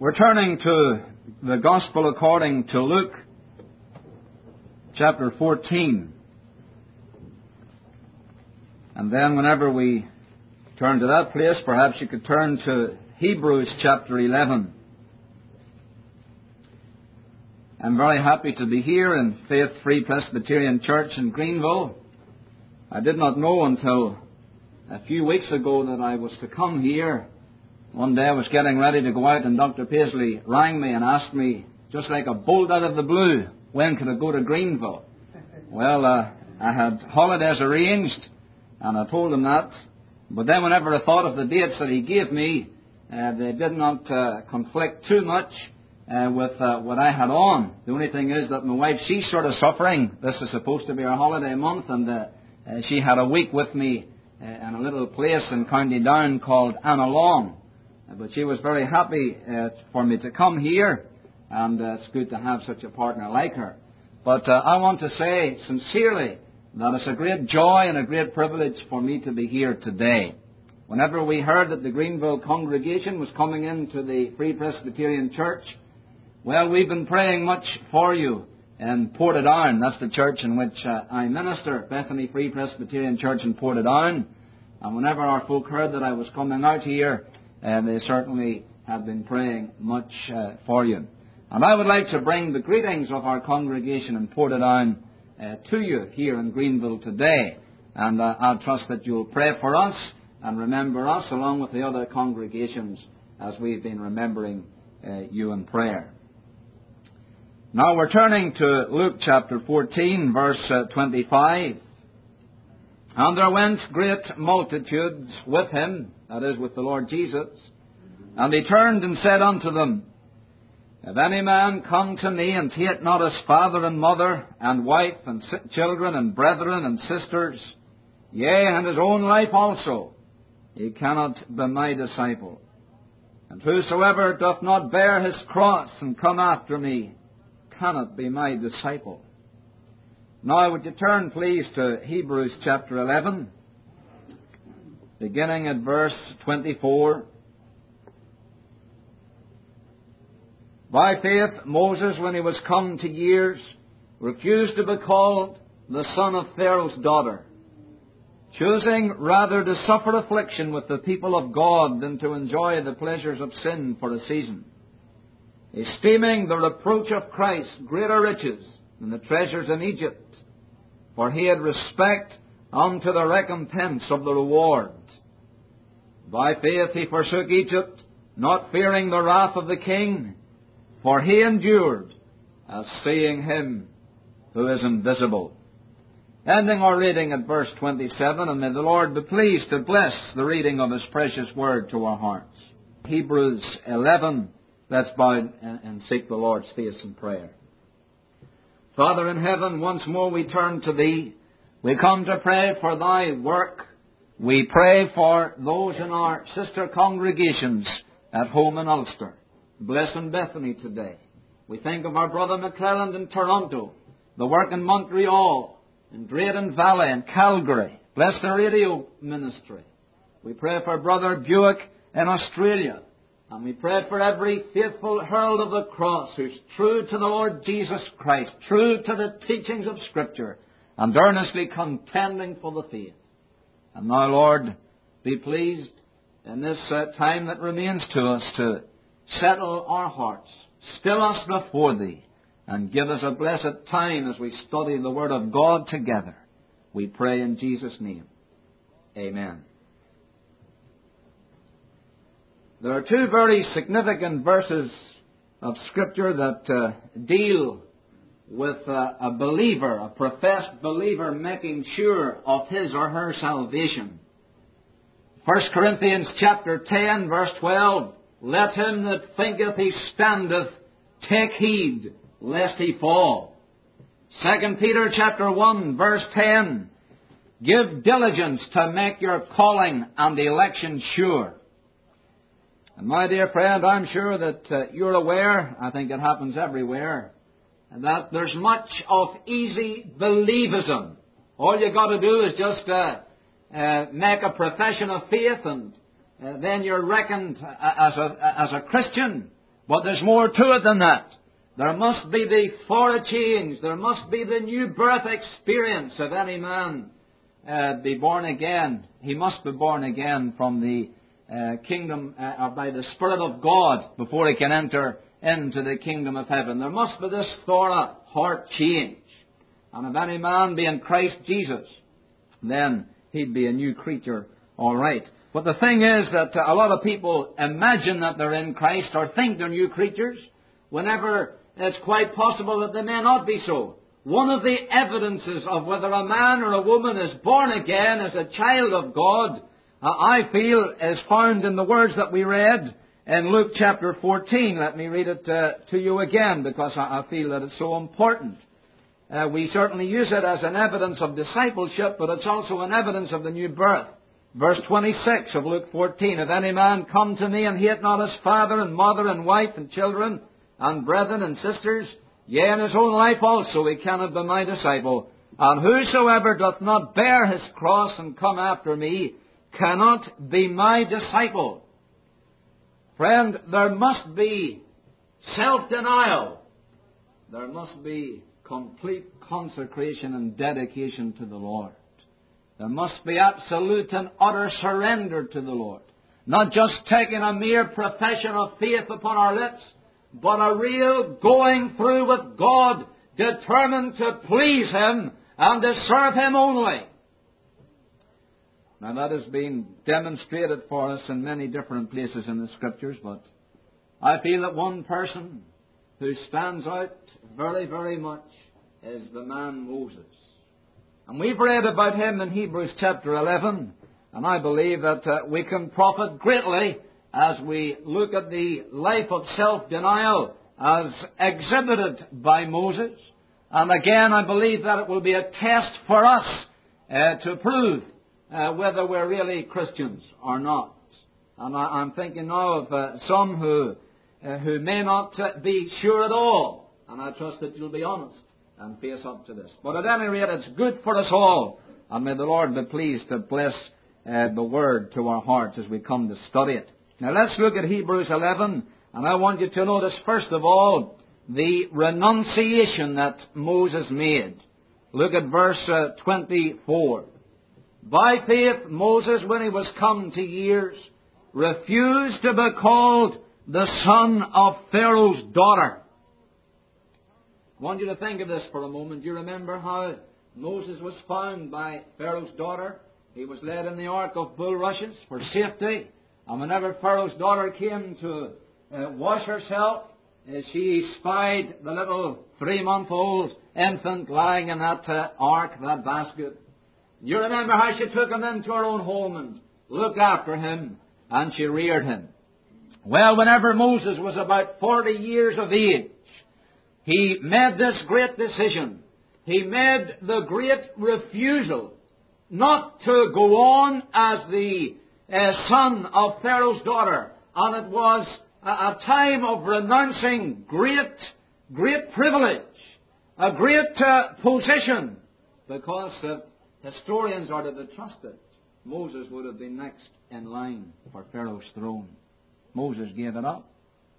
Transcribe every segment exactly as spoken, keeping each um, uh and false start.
We're turning to the Gospel according to Luke, chapter fourteen. And then whenever we turn to that place, perhaps you could turn to Hebrews chapter eleven. I'm very happy to be here in Faith Free Presbyterian Church in Greenville. I did not know until a few weeks ago that I was to come here. One day I was getting ready to go out and Doctor Paisley rang me and asked me, just like a bolt out of the blue, when could I go to Greenville? Well, uh, I had holidays arranged and I told him that. But then whenever I thought of the dates that he gave me, uh, they did not uh, conflict too much uh, with uh, what I had on. The only thing is that my wife, she's sort of suffering. This is supposed to be our holiday month, and uh, uh, she had a week with me uh, in a little place in County Down called Annalong. But she was very happy uh, for me to come here, and uh, it's good to have such a partner like her. But uh, I want to say sincerely that it's a great joy and a great privilege for me to be here today. Whenever we heard that the Greenville congregation was coming into the Free Presbyterian Church, well, we've been praying much for you in Portadown. That's the church in which uh, I minister, Bethany Free Presbyterian Church in Portadown. And whenever our folk heard that I was coming out here, Uh, they certainly have been praying much uh, for you. And I would like to bring the greetings of our congregation in Portadown uh, to you here in Greenville today. And uh, I'll trust that you'll pray for us and remember us along with the other congregations as we've been remembering uh, you in prayer. Now we're turning to Luke chapter fourteen, verse uh, twenty-five. And there went great multitudes with him, that is, with the Lord Jesus. And he turned and said unto them, If any man come to me and hate not his father and mother, and wife and children and brethren and sisters, yea, and his own life also, he cannot be my disciple. And whosoever doth not bear his cross and come after me, cannot be my disciple. Now, would you turn, please, to Hebrews chapter eleven, beginning at verse twenty-four. By faith, Moses, when he was come to years, refused to be called the son of Pharaoh's daughter, choosing rather to suffer affliction with the people of God than to enjoy the pleasures of sin for a season, esteeming the reproach of Christ greater riches than the treasures in Egypt, for he had respect unto the recompense of the reward. By faith he forsook Egypt, not fearing the wrath of the king, for he endured as seeing him who is invisible. Ending our reading at verse twenty-seven, and may the Lord be pleased to bless the reading of his precious word to our hearts. Hebrews eleven, let's bow and seek the Lord's face in prayer. Father in heaven, once more we turn to Thee. We come to pray for Thy work. We pray for those in our sister congregations at home in Ulster. Bless in Bethany today. We think of our brother McClelland in Toronto, the work in Montreal, in Drayton Valley and Calgary. Bless the radio ministry. We pray for Brother Buick in Australia. And we pray for every faithful herald of the cross who's true to the Lord Jesus Christ, true to the teachings of Scripture, and earnestly contending for the faith. And now, Lord, be pleased in this uh, time that remains to us to settle our hearts, still us before Thee, and give us a blessed time as we study the Word of God together. We pray in Jesus' name. Amen. There are two very significant verses of Scripture that uh, deal with uh, a believer, a professed believer, making sure of his or her salvation. First Corinthians chapter ten, verse twelve, Let him that thinketh he standeth take heed lest he fall. Second Peter chapter one, verse ten, Give diligence to make your calling and election sure. And my dear friend, I'm sure that uh, you're aware, I think it happens everywhere, that there's much of easy believism. All you got to do is just uh, uh, make a profession of faith, and uh, then you're reckoned as a as a Christian, But there's more to it than that. There must be the for a change. There must be the new birth experience. If any man uh, be born again, he must be born again from the uh, kingdom, uh, or by the Spirit of God, before he can enter into the kingdom of heaven. There must be this thorough heart change. And if any man be in Christ Jesus, then he'd be a new creature, all right. But the thing is that a lot of people imagine that they're in Christ or think they're new creatures, whenever it's quite possible that they may not be so. One of the evidences of whether a man or a woman is born again as a child of God, uh, I feel, is found in the words that we read in Luke chapter fourteen. Let me read it uh, to you again, because I, I feel that it's so important. Uh, we certainly use it as an evidence of discipleship, but it's also an evidence of the new birth. Verse twenty-six of Luke fourteen, if any man come to me and hate not his father and mother and wife and children and brethren and sisters, yea, and his own life also, he cannot be my disciple. And whosoever doth not bear his cross and come after me cannot be my disciple. Friend, there must be self-denial. There must be complete consecration and dedication to the Lord. There must be absolute and utter surrender to the Lord. Not just taking a mere profession of faith upon our lips, but a real going through with God, determined to please Him and to serve Him only. Now that has been demonstrated for us in many different places in the Scriptures, but I feel that one person who stands out very, very much is the man Moses. And we've read about him in Hebrews chapter eleven, and I believe that uh, we can profit greatly as we look at the life of self-denial as exhibited by Moses. And again, I believe that it will be a test for us uh, to prove uh, whether we're really Christians or not. And I, I'm thinking now of uh, some who uh, who may not uh, be sure at all. And I trust that you'll be honest and face up to this. But at any rate, it's good for us all. And may the Lord be pleased to bless uh, the Word to our hearts as we come to study it. Now let's look at Hebrews eleven, and I want you to notice first of all the renunciation that Moses made. Look at verse uh, twenty-four. By faith Moses, when he was come to years, refused to be called the son of Pharaoh's daughter. I want you to think of this for a moment. You remember how Moses was found by Pharaoh's daughter? He was led in the ark of bulrushes for safety. And whenever Pharaoh's daughter came to uh, wash herself, uh, she spied the little three-month-old infant lying in that uh, ark, that basket. You remember how she took him into her own home and looked after him, and she reared him. Well, whenever Moses was about forty years of age, he made this great decision. He made the great refusal not to go on as the uh, son of Pharaoh's daughter. And it was a, a time of renouncing great, great privilege, a great uh, position, because uh, historians are to be trusted. Moses would have been next in line for Pharaoh's throne. Moses gave it up.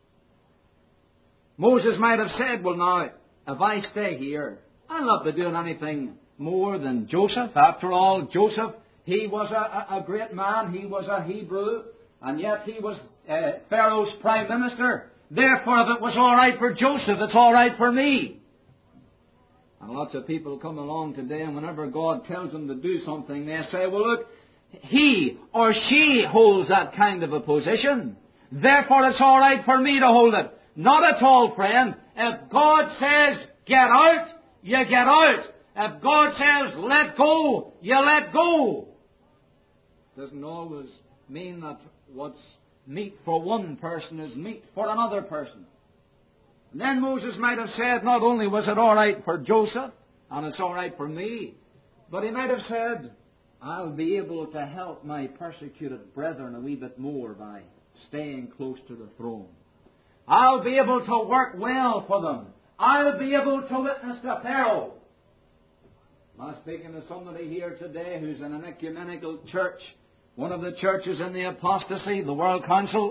Moses might have said, well now, if I stay here, I'll not be doing anything more than Joseph. After all, Joseph, he was a, a, a great man. He was a Hebrew, and yet he was uh, Pharaoh's prime minister. Therefore, if it was all right for Joseph, it's all right for me. And lots of people come along today, and whenever God tells them to do something, they say, well look, he or she holds that kind of a position. Therefore, it's all right for me to hold it. Not at all, friend. If God says, get out, you get out. If God says, let go, you let go. Doesn't always mean that what's meat for one person is meat for another person. And then Moses might have said, not only was it all right for Joseph, and it's all right for me, but he might have said, I'll be able to help my persecuted brethren a wee bit more by staying close to the throne. I'll be able to work well for them. I'll be able to witness to Pharaoh. I'm speaking to somebody here today who's in an ecumenical church, one of the churches in the apostasy, the World Council,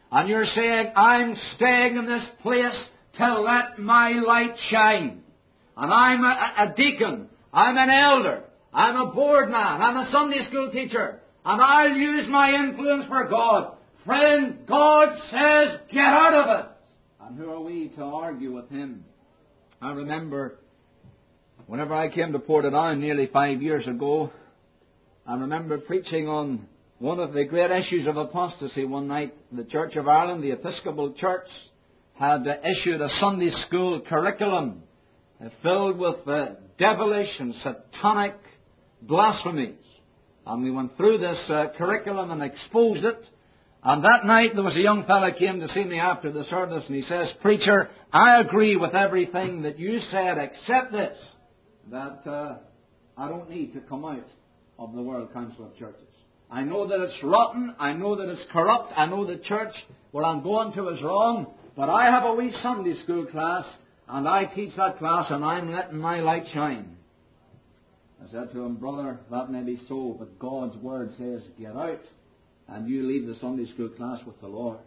And you're saying, I'm staying in this place to let my light shine. And I'm a, a deacon. I'm an elder. I'm a board man. I'm a Sunday school teacher. And I'll use my influence for God. Friend, God says, get out of it. And who are we to argue with Him? I remember whenever I came to Portadown nearly five years ago, I remember preaching on one of the great issues of apostasy one night. The Church of Ireland, the Episcopal Church, had issued a Sunday school curriculum filled with uh, devilish and satanic blasphemies. And we went through this uh, curriculum and exposed it. And that night there was a young fellow came to see me after the service, and he says, Preacher, I agree with everything that you said except this, that uh, I don't need to come out of the World Council of Churches. I know that it's rotten, I know that it's corrupt, I know the church where I'm going to is wrong, but I have a wee Sunday school class, and I teach that class, and I'm letting my light shine. I said to him, Brother, that may be so, but God's Word says, get out, and you leave the Sunday school class with the Lord.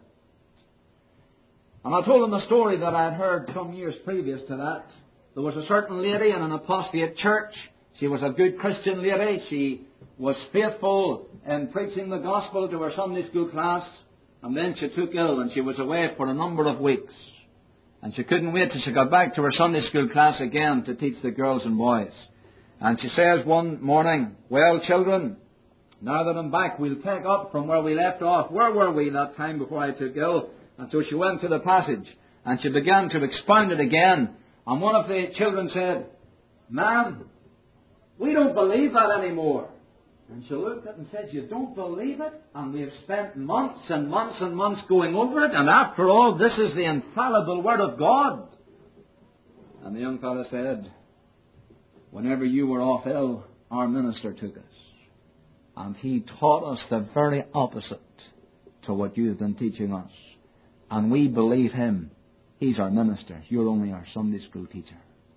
And I told him a story that I had heard some years previous to that. There was a certain lady in an apostate church. She was a good Christian lady. She was faithful in preaching the gospel to her Sunday school class. And then she took ill and she was away for a number of weeks. And she couldn't wait till she got back to her Sunday school class again to teach the girls and boys. And she says one morning, well, children, now that I'm back, we'll take up from where we left off. Where were we that time before I took ill? And so she went to the passage and she began to expound it again. And one of the children said, Ma'am, we don't believe that anymore. And she looked at it and said, you don't believe it? And we have spent months and months and months going over it. And after all, this is the infallible Word of God. And the young fellow said, whenever you were off ill, our minister took us. And he taught us the very opposite to what you've been teaching us. And we believe him. He's our minister. You're only our Sunday school teacher.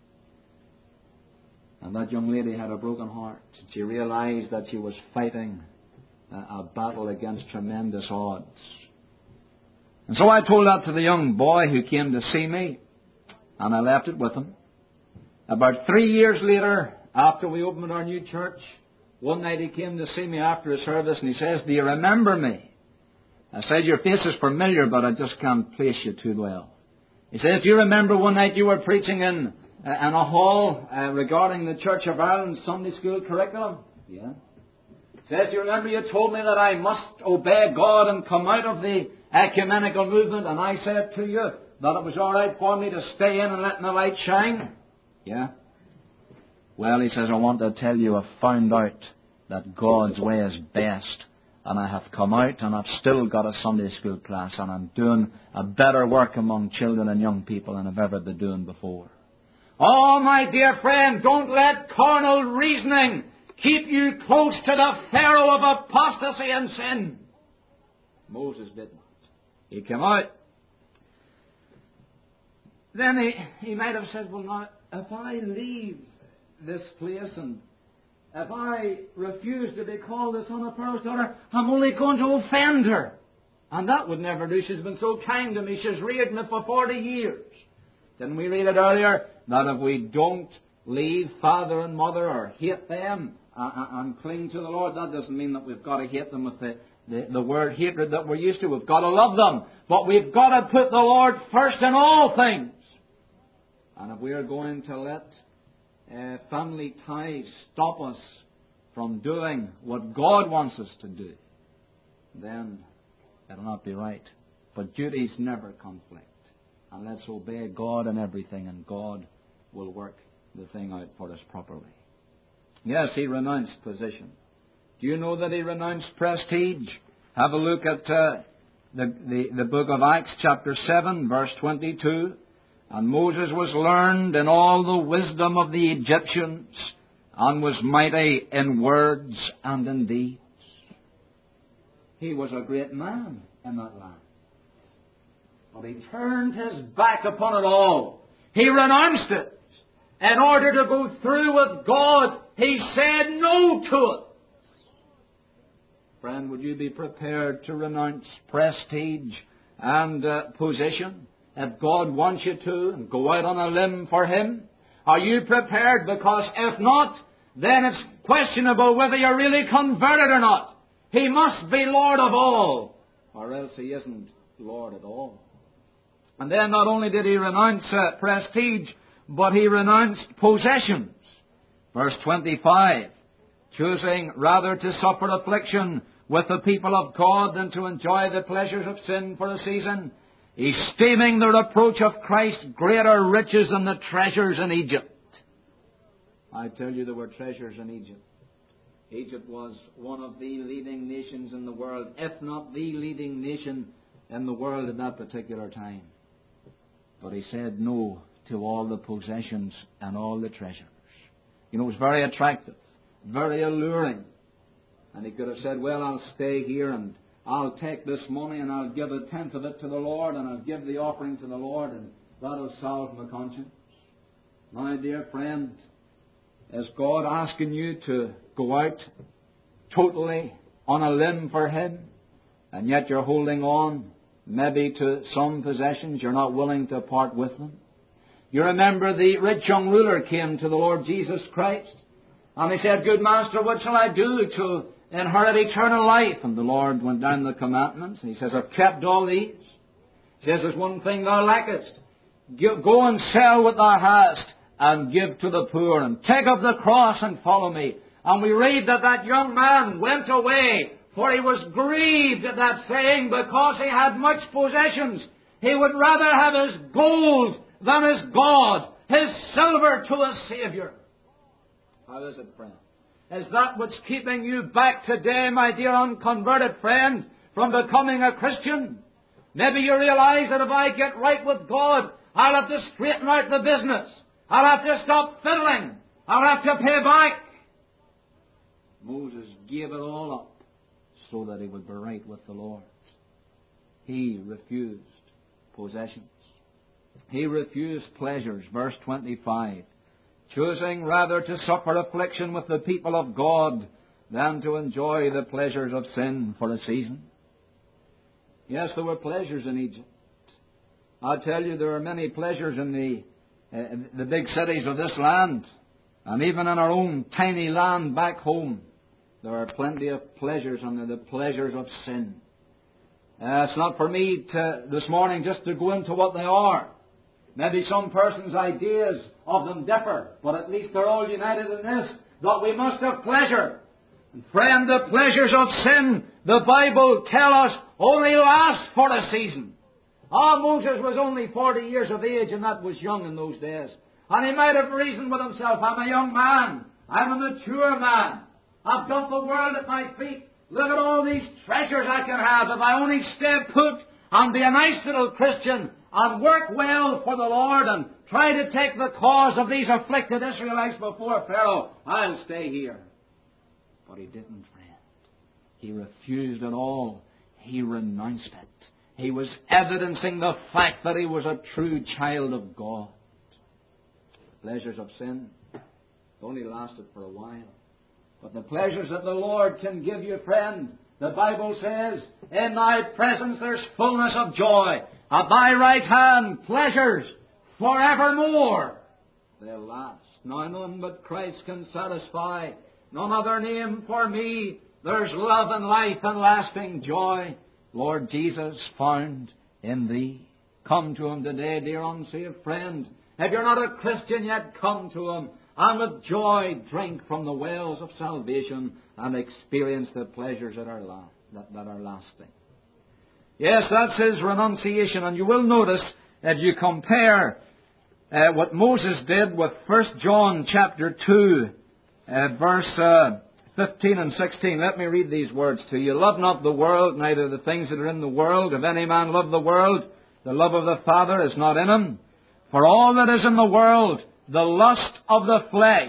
And that young lady had a broken heart. She realized that she was fighting a, a battle against tremendous odds. And so I told that to the young boy who came to see me. And I left it with him. About three years later, after we opened our new church, one night he came to see me after a service and he says, do you remember me? I said, your face is familiar, but I just can't place you too well. He says, do you remember one night you were preaching in, uh, in a hall uh, regarding the Church of Ireland Sunday school curriculum? Yeah. He says, do you remember you told me that I must obey God and come out of the ecumenical movement? And I said to you that it was all right for me to stay in and let my light shine? Yeah. Well, he says, I want to tell you I've found out that God's way is best. And I have come out and I've still got a Sunday school class and I'm doing a better work among children and young people than I've ever been doing before. Oh, my dear friend, don't let carnal reasoning keep you close to the Pharaoh of apostasy and sin. Moses did not. He came out. Then he, he might have said, well, now, if I leave this place and if I refuse to be called the son of Pharaoh's daughter, I'm only going to offend her. And that would never do. She's been so kind to me. She's reared me for forty years. Didn't we read it earlier? That if we don't leave father and mother or hate them uh, and cling to the Lord, that doesn't mean that we've got to hate them with the, the, the word hatred that we're used to. We've got to love them. But we've got to put the Lord first in all things. And if we are going to let Uh, family ties stop us from doing what God wants us to do, then it'll not be right. But duties never conflict. And let's obey God in everything, and God will work the thing out for us properly. Yes, he renounced position. Do you know that he renounced prestige? Have a look at uh, the, the, the book of Acts chapter seven, verse twenty-two. And Moses was learned in all the wisdom of the Egyptians, and was mighty in words and in deeds. He was a great man in that land. But he turned his back upon it all. He renounced it. In order to go through with God, he said no to it. Friend, would you be prepared to renounce prestige and uh, position, if God wants you to, and go out on a limb for Him? Are you prepared? Because if not, then it's questionable whether you're really converted or not. He must be Lord of all, or else He isn't Lord at all. And then not only did He renounce uh, prestige, but He renounced possessions. Verse twenty-five, choosing rather to suffer affliction with the people of God than to enjoy the pleasures of sin for a season, esteeming the reproach of Christ greater riches than the treasures in Egypt. I tell you, there were treasures in Egypt. Egypt was one of the leading nations in the world, if not the leading nation in the world at that particular time. But He said no to all the possessions and all the treasures. You know, it was very attractive, very alluring. And He could have said, well, I'll stay here and I'll take this money and I'll give a tenth of it to the Lord and I'll give the offering to the Lord and that'll solve my conscience. My dear friend, is God asking you to go out totally on a limb for Him, and yet you're holding on maybe to some possessions, you're not willing to part with them? You remember the rich young ruler came to the Lord Jesus Christ, and he said, good Master, what shall I do to inherit eternal life? And the Lord went down the commandments, and He says, I've kept all these. He says, there's one thing thou lackest. Go and sell what thou hast, and give to the poor, and take up the cross and follow me. And we read that that young man went away, for he was grieved at that saying, because he had much possessions. He would rather have his gold than his God, his silver to a Saviour. How is it, friend? Is that what's keeping you back today, my dear unconverted friend, from becoming a Christian? Maybe you realize that if I get right with God, I'll have to straighten out the business. I'll have to stop fiddling. I'll have to pay back. Moses gave it all up so that he would be right with the Lord. He refused possessions. He refused pleasures. Verse twenty-five. Choosing rather to suffer affliction with the people of God than to enjoy the pleasures of sin for a season. Yes, there were pleasures in Egypt. I tell you, there are many pleasures in the uh, the big cities of this land, and even in our own tiny land back home. There are plenty of pleasures, and they're the pleasures of sin. Uh, it's not for me to this morning just to go into what they are. Maybe some person's ideas of them differ, but at least they're all united in this, that we must have pleasure. And friend, the pleasures of sin, the Bible tell us, only last for a season. Ah, Moses was only forty years of age, and that was young in those days. And he might have reasoned with himself, I'm a young man. I'm a mature man. I've got the world at my feet. Look at all these treasures I can have if I only stay put and be a nice little Christian and work well for the Lord and try to take the cause of these afflicted Israelites before Pharaoh. I'll stay here. But he didn't, friend. He refused it all. He renounced it. He was evidencing the fact that he was a true child of God. The pleasures of sin only lasted for a while. But the pleasures that the Lord can give you, friend, the Bible says, in thy presence there's fullness of joy. At thy right hand, pleasures forevermore. They'll last. Now none but Christ can satisfy. None other name for me. There's love and life and lasting joy. Lord Jesus, found in Thee. Come to Him today, dear unsaved friend. If you're not a Christian yet, come to Him. And with joy drink from the wells of salvation and experience the pleasures that are, la- that, that are lasting. Yes, that's his renunciation. And you will notice that you compare uh, what Moses did with First John chapter two, uh, verse uh, fifteen and sixteen. Let me read these words to you. Love not the world, neither the things that are in the world. If any man love the world, the love of the Father is not in him. For all that is in the world, the lust of the flesh.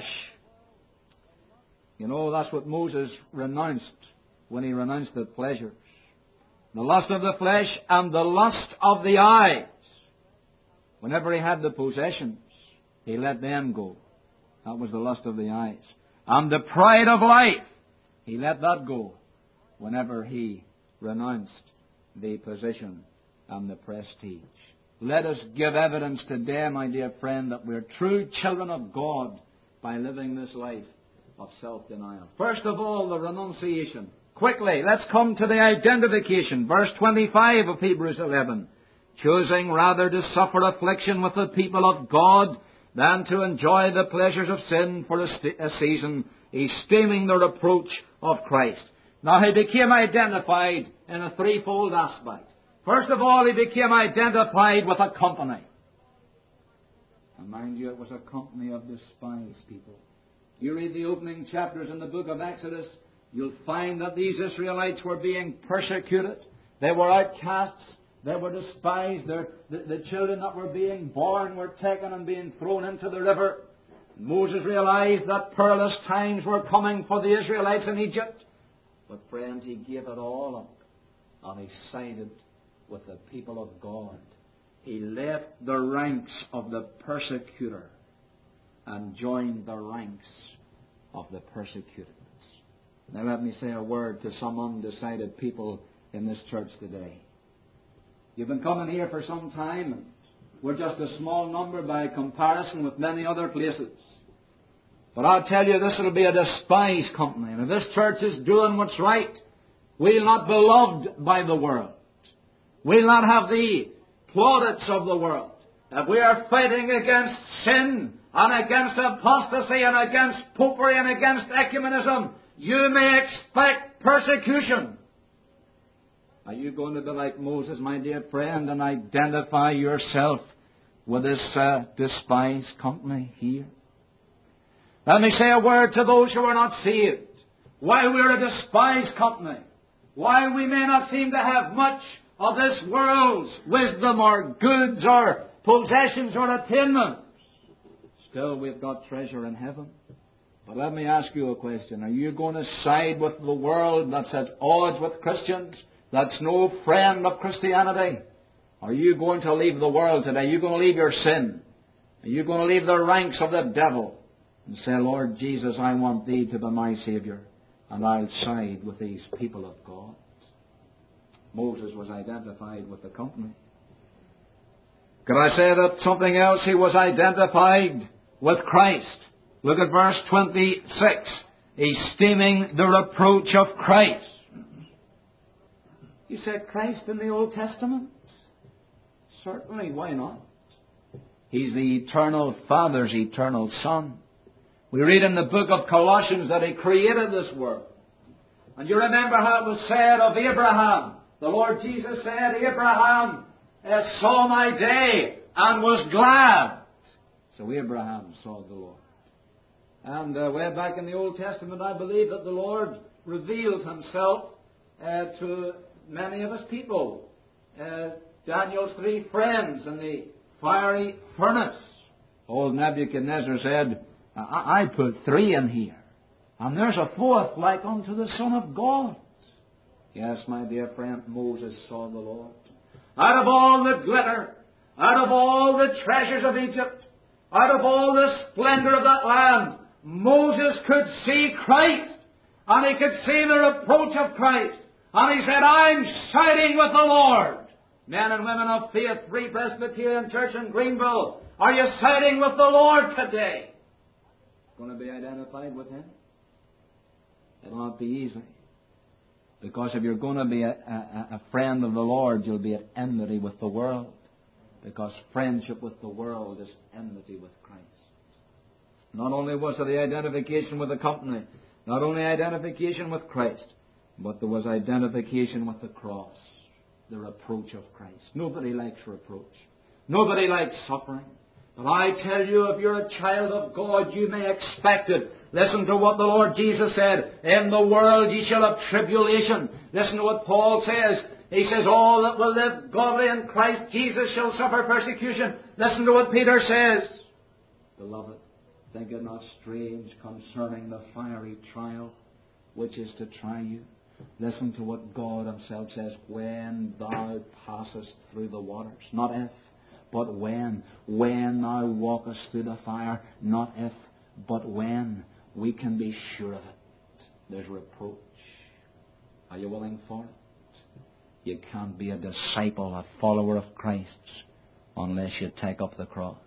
You know, that's what Moses renounced when he renounced the pleasures. The lust of the flesh and the lust of the eyes. Whenever he had the possessions, he let them go. That was the lust of the eyes. And the pride of life, he let that go whenever he renounced the position and the prestige. Let us give evidence today, my dear friend, that we're true children of God by living this life of self-denial. First of all, the renunciation. Quickly, let's come to the identification. Verse twenty-five of Hebrews eleven. Choosing rather to suffer affliction with the people of God than to enjoy the pleasures of sin for a, st- a season, esteeming the reproach of Christ. Now he became identified in a threefold aspect. First of all, he became identified with a company. And mind you, it was a company of despised people. You read the opening chapters in the book of Exodus, you'll find that these Israelites were being persecuted. They were outcasts. They were despised. Their, the, the children that were being born were taken and being thrown into the river. Moses realized that perilous times were coming for the Israelites in Egypt. But friend, he gave it all up, and he sided with the people of God. He left the ranks of the persecutor and joined the ranks of the persecuted. Now let me say a word to some undecided people in this church today. You've been coming here for some time, and we're just a small number by comparison with many other places. But I'll tell you, this will be a despised company. And if this church is doing what's right, we'll not be loved by the world. We'll not have the plaudits of the world. If we are fighting against sin and against apostasy and against popery and against ecumenism, you may expect persecution. Are you going to be like Moses, my dear friend, and identify yourself with this uh, despised company here? Let me say a word to those who are not saved. Why we're a despised company. Why we may not seem to have much of this world's wisdom or goods or possessions or attainments. Still, we've got treasure in heaven. But let me ask you a question. Are you going to side with the world that's at odds with Christians? That's no friend of Christianity? Are you going to leave the world today? Are you going to leave your sin? Are you going to leave the ranks of the devil and say, Lord Jesus, I want Thee to be my Saviour, and I'll side with these people of God? Moses was identified with the company. Could I say that something else? He was identified with Christ. Look at verse twenty-six. Esteeming the reproach of Christ. You said Christ in the Old Testament? Certainly, why not? He's the eternal Father's eternal Son. We read in the book of Colossians that He created this world. And you remember how it was said of Abraham. The Lord Jesus said, Abraham uh, saw my day and was glad. So Abraham saw the Lord. And uh, way back in the Old Testament, I believe that the Lord revealed Himself uh, to many of His people. Uh, Daniel's three friends in the fiery furnace. Old Nebuchadnezzar said, I, I put three in here, and there's a fourth like unto the Son of God. Yes, my dear friend, Moses saw the Lord. Out of all the glitter, out of all the treasures of Egypt, out of all the splendor of that land, Moses could see Christ, and he could see the reproach of Christ. And he said, I'm siding with the Lord. Men and women of faith, Free Presbyterian Church in Greenville, are you siding with the Lord today? Going to be identified with Him? It'll not be easy. Because if you're going to be a, a, a friend of the Lord, you'll be at enmity with the world. Because friendship with the world is enmity with Christ. Not only was there the identification with the company, not only identification with Christ, but there was identification with the cross, the reproach of Christ. Nobody likes reproach. Nobody likes suffering. But I tell you, if you're a child of God, you may expect it. Listen to what the Lord Jesus said. In the world ye shall have tribulation. Listen to what Paul says. He says, all that will live godly in Christ Jesus shall suffer persecution. Listen to what Peter says. Beloved, think it not strange concerning the fiery trial which is to try you. Listen to what God Himself says. When thou passest through the waters. Not if, but when. When thou walkest through the fire. Not if, but when. We can be sure of it. There's reproach. Are you willing for it? You can't be a disciple, a follower of Christ, unless you take up the cross.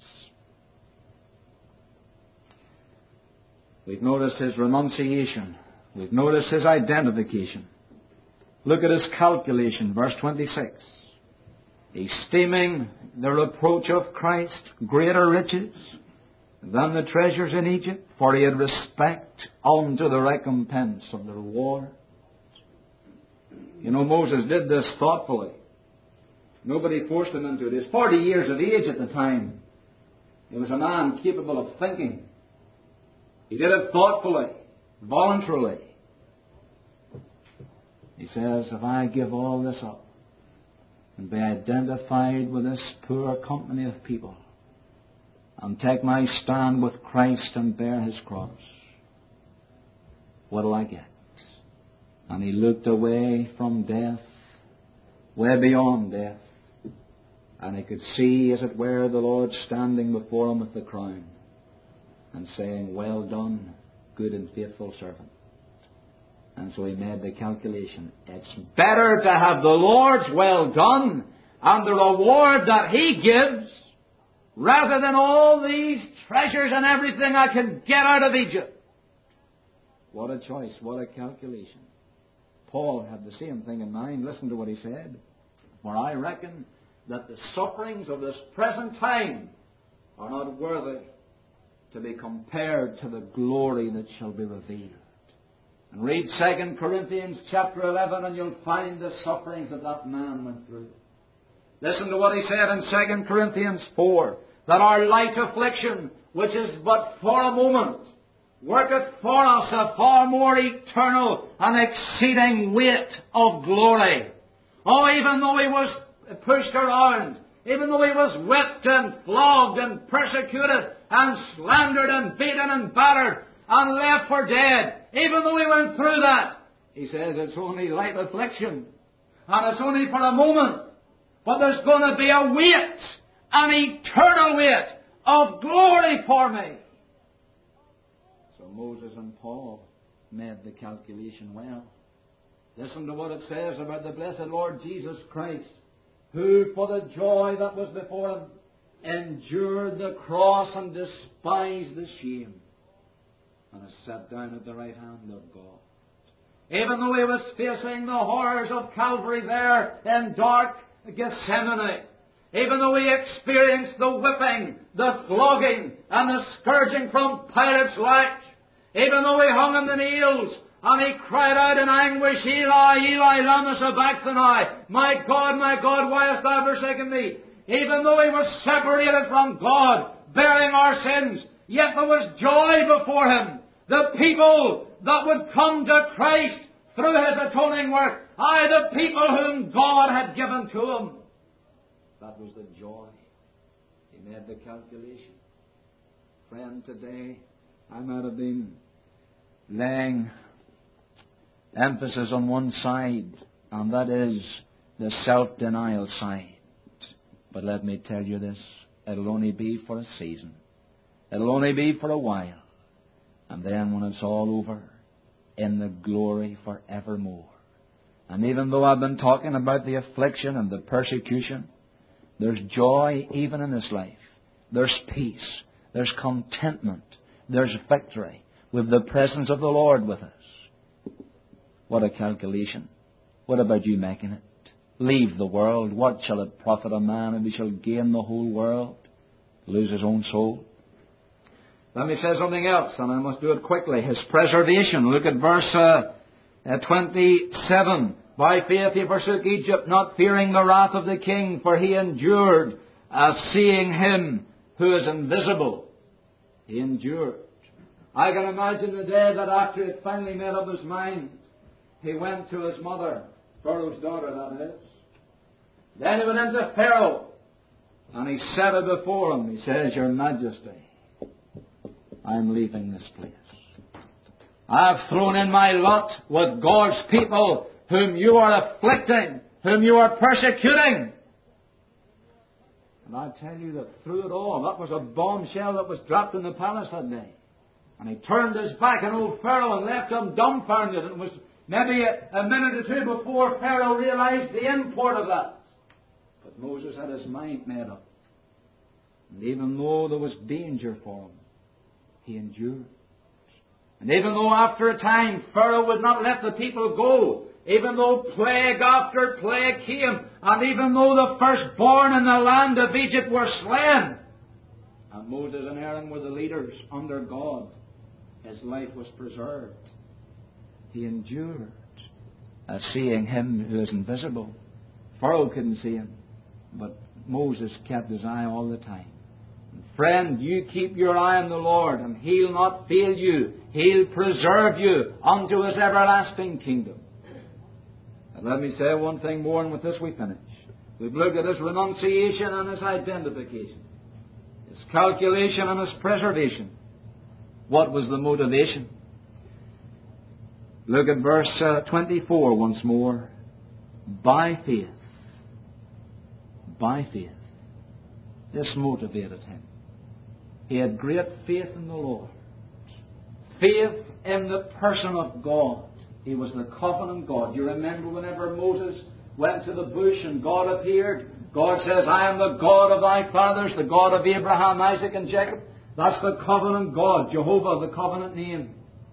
We've noticed his renunciation. We've noticed his identification. Look at his calculation, verse twenty-six. Esteeming the reproach of Christ greater riches than the treasures in Egypt, for he had respect unto the recompense of the reward. You know, Moses did this thoughtfully. Nobody forced him into it. He was forty years of age at the time. He was a man capable of thinking. He did it thoughtfully, voluntarily. He says, if I give all this up and be identified with this poor company of people and take my stand with Christ and bear his cross, what'll I get? And he looked away from death, way beyond death, and he could see, as it were, the Lord standing before him with the crown and saying, well done, good and faithful servant. And so he made the calculation. It's better to have the Lord's well done and the reward that he gives rather than all these treasures and everything I can get out of Egypt. What a choice, what a calculation. Paul had the same thing in mind. Listen to what he said. For I reckon that the sufferings of this present time are not worthy to be compared to the glory that shall be revealed. And read Second Corinthians chapter eleven and you'll find the sufferings that that man went through. Listen to what he said in Second Corinthians four, that our light affliction, which is but for a moment, worketh for us a far more eternal and exceeding weight of glory. Oh, even though he was pushed around, even though he was whipped and flogged and persecuted and slandered and beaten and battered and left for dead, even though he went through that, he says it's only light affliction and it's only for a moment, but there's going to be a weight, an eternal weight of glory for me. So Moses and Paul made the calculation well. Listen to what it says about the blessed Lord Jesus Christ, who for the joy that was before him endured the cross and despised the shame, and is sat down at the right hand of God. Even though he was facing the horrors of Calvary there in dark Gethsemane, even though he experienced the whipping, the flogging, and the scourging from Pilate's lash, even though he hung on the nails, and he cried out in anguish, Eli, Eli, lama sabachthani, my God, my God, why hast thou forsaken me? Even though he was separated from God, bearing our sins, yet there was joy before him. The people that would come to Christ through his atoning work, aye, the people whom God had given to him. That was the joy. He made the calculation. Friend, today I might have been laying emphasis on one side, and that is the self-denial side. But let me tell you this, it'll only be for a season. It'll only be for a while. And then when it's all over, in the glory forevermore. And even though I've been talking about the affliction and the persecution, there's joy even in this life. There's peace. There's contentment. There's victory with the presence of the Lord with us. What a calculation. What about you making it? Leave the world. What shall it profit a man if he shall gain the whole world, lose his own soul? Let me say something else, and I must do it quickly. His preservation. Look at verse uh, uh, twenty-seven. By faith he forsook Egypt, not fearing the wrath of the king, for he endured as seeing him who is invisible. He endured. I can imagine the day that after he finally made up his mind, he went to his mother, Pharaoh's daughter, that is. Then he went into Pharaoh, and he set it before him. He says, Your Majesty, I'm leaving this place. I've thrown in my lot with God's people whom you are afflicting, whom you are persecuting. And I tell you that through it all, that was a bombshell that was dropped in the palace that day. And he turned his back on old Pharaoh and left him dumbfounded and was maybe a, a minute or two before Pharaoh realized the import of that. But Moses had his mind made up. And even though there was danger for him, he endured. And even though after a time Pharaoh would not let the people go, even though plague after plague came, and even though the firstborn in the land of Egypt were slain, and Moses and Aaron were the leaders under God, his life was preserved. He endured, as seeing Him who is invisible. Pharaoh couldn't see Him, but Moses kept his eye all the time. And friend, you keep your eye on the Lord, and He'll not fail you. He'll preserve you unto His everlasting kingdom. And let me say one thing more, and with this we finish. We've looked at His renunciation and His identification, His calculation and His preservation. What was the motivation? Look at verse uh, twenty-four once more. By faith. By faith. This motivated him. He had great faith in the Lord. Faith in the person of God. He was the covenant God. You remember whenever Moses went to the bush and God appeared, God says, I am the God of thy fathers, the God of Abraham, Isaac, and Jacob. That's the covenant God, Jehovah, the covenant name.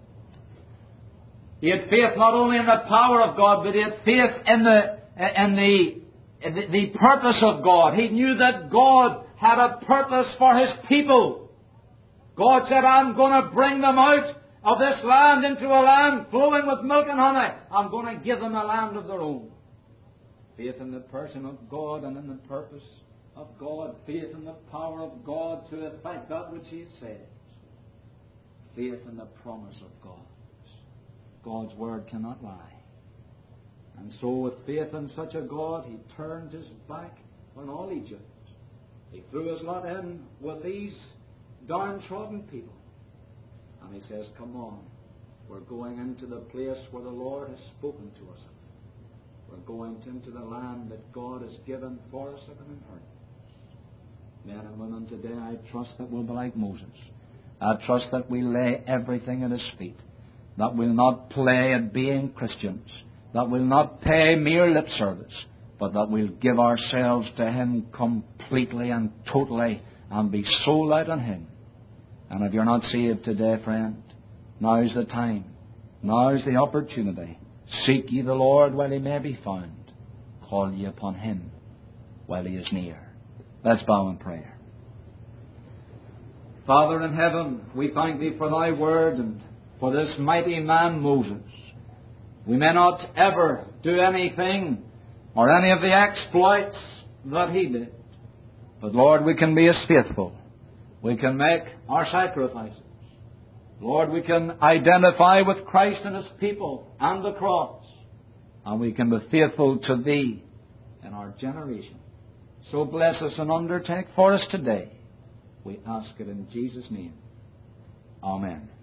He had faith not only in the power of God, but he had faith in the in the, the, the purpose of God. He knew that God had a purpose for His people. God said, I'm going to bring them out of this land into a land flowing with milk and honey. I'm going to give them a land of their own. Faith in the person of God and in the purpose of God. Faith in the power of God to effect that which He says. Faith in the promise of God. God's Word cannot lie. And so with faith in such a God, he turned his back on all Egypt. He threw his lot in with these downtrodden people. And he says, come on, we're going into the place where the Lord has spoken to us. We're going into the land that God has given for us as an inheritance. Men and women today, I trust that we'll be like Moses. I trust that we'll lay everything at His feet. That we'll not play at being Christians. That we'll not pay mere lip service. But that we'll give ourselves to Him completely and totally and be sold out on Him. And if you're not saved today, friend, now's the time. Now's the opportunity. Seek ye the Lord while He may be found. Call ye upon Him while He is near. Let's bow in prayer. Father in heaven, we thank Thee for Thy word and for this mighty man Moses. We may not ever do anything or any of the exploits that he did. But Lord, we can be as faithful. We can make our sacrifices. Lord, we can identify with Christ and His people and the cross. And we can be faithful to Thee in our generation. So bless us and undertake for us today. We ask it in Jesus' name. Amen.